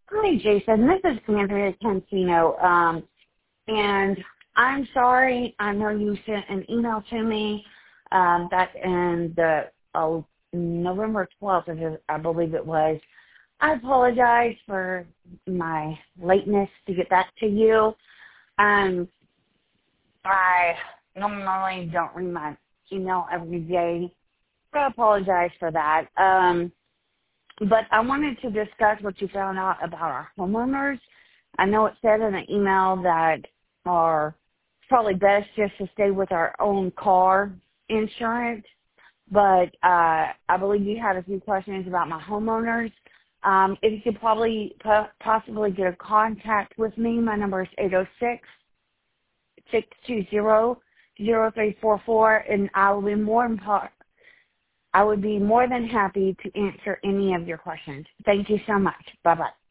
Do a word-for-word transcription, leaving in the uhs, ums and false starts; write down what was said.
Hi, Jason. This is Andrea Cancino. Um, and I'm sorry. I know you sent an email to me um, back in the uh, November twelfth, I believe it was. I apologize for my lateness to get back to you. Um, I normally don't read my email every day, so I apologize for that. Um, But I wanted to discuss what you found out about our homeowners. I know it said in the email that our it's probably best just to stay with our own car insurance, but uh, I believe you had a few questions about my homeowners. Um, if you could probably po- possibly get a contact with me, my number is eight oh six, six two zero, zero three four four, and I will be more impo- I would be more than happy to answer any of your questions. Thank you so much. Bye-bye.